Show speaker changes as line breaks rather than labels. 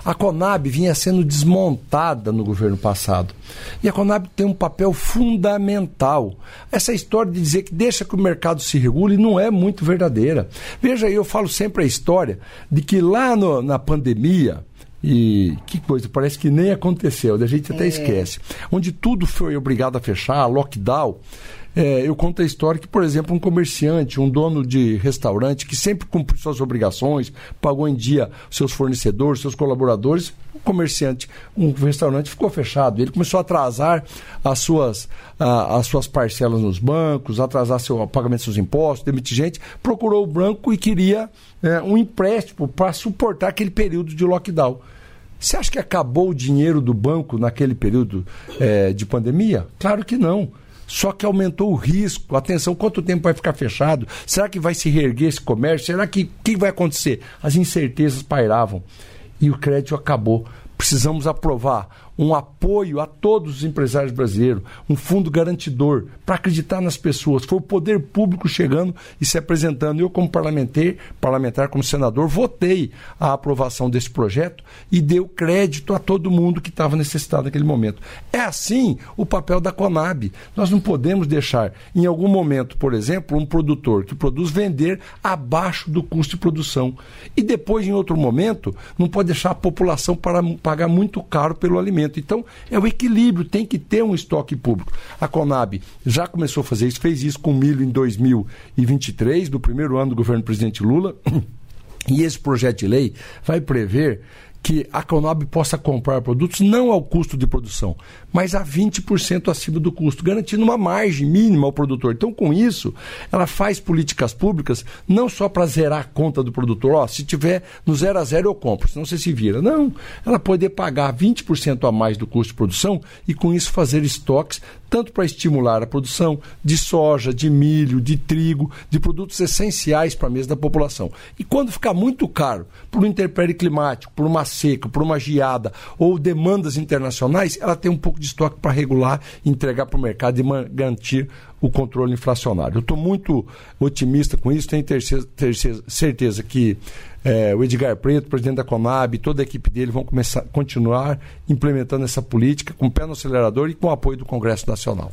A Conab vinha sendo desmontada no governo passado. E a Conab tem um papel fundamental. Essa história de dizer que deixa que o mercado se regule não é muito verdadeira. Veja aí, eu falo sempre a história de que lá na pandemia, e que coisa, parece que nem aconteceu, a gente até esquece, onde tudo foi obrigado a fechar, lockdown. Eu conto a história que, por exemplo, um comerciante, um dono de restaurante que sempre cumpriu suas obrigações, pagou em dia seus fornecedores, seus colaboradores, um restaurante ficou fechado. Ele começou a atrasar as suas parcelas nos bancos, atrasar o pagamento dos seus impostos, demitir gente, procurou o banco e queria um empréstimo para suportar aquele período de lockdown. Você acha que acabou o dinheiro do banco naquele período de pandemia? Claro que não. Só que aumentou o risco. Atenção, quanto tempo vai ficar fechado? Será que vai se reerguer esse comércio? Será que o que vai acontecer? As incertezas pairavam e o crédito acabou. Precisamos aprovar um apoio a todos os empresários brasileiros, um fundo garantidor para acreditar nas pessoas. Foi o poder público chegando e se apresentando. Eu, como parlamentar, como senador, votei a aprovação desse projeto e deu crédito a todo mundo que estava necessitado naquele momento. É assim o papel da Conab. Nós não podemos deixar, em algum momento, por exemplo, um produtor que produz vender abaixo do custo de produção. E depois, em outro momento, não pode deixar a população para pagar muito caro pelo alimento. Então, é o equilíbrio, tem que ter um estoque público. A Conab já começou a fazer isso, fez isso com milho em 2023, no primeiro ano do governo do presidente Lula, e esse projeto de lei vai prever que a Conab possa comprar produtos não ao custo de produção, mas a 20% acima do custo, garantindo uma margem mínima ao produtor. Então, com isso, ela faz políticas públicas não só para zerar a conta do produtor, se tiver no 0 a 0 eu compro, senão você se vira. Não, ela poder pagar 20% a mais do custo de produção e com isso fazer estoques, tanto para estimular a produção de soja, de milho, de trigo, de produtos essenciais para a mesa da população. E quando ficar muito caro, por um intempérie climático, por uma seca, por uma geada ou demandas internacionais, ela tem um pouco de estoque para regular, entregar para o mercado e garantir o controle inflacionário. Eu estou muito otimista com isso, tenho certeza que o Edgar Preto, presidente da Conab, toda a equipe dele vão continuar implementando essa política com o pé no acelerador e com o apoio do Congresso Nacional.